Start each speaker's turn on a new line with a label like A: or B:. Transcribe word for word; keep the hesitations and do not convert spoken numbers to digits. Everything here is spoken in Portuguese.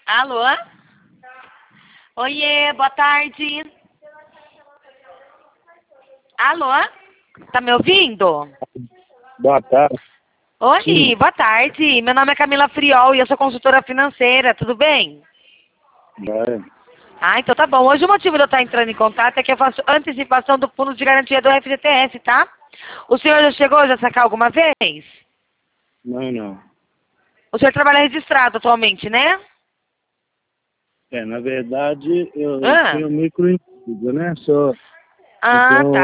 A: Alô? Oiê, boa tarde. Alô? Tá me ouvindo?
B: Boa tarde.
A: Oi,
B: Sim.
A: boa tarde. Meu nome é Camila Friol e eu sou consultora financeira, tudo bem?
B: É.
A: Ah, então tá bom. Hoje o motivo de eu estar entrando em contato é que eu faço antecipação do fundo de garantia do F G T S, tá? O senhor já chegou a sacar alguma vez?
B: Não, não.
A: O senhor trabalha registrado atualmente, né?
B: É, na verdade, eu
A: Ah,
B: tenho microempresa, né? Só, eu
A: ah
B: tenho
A: tá.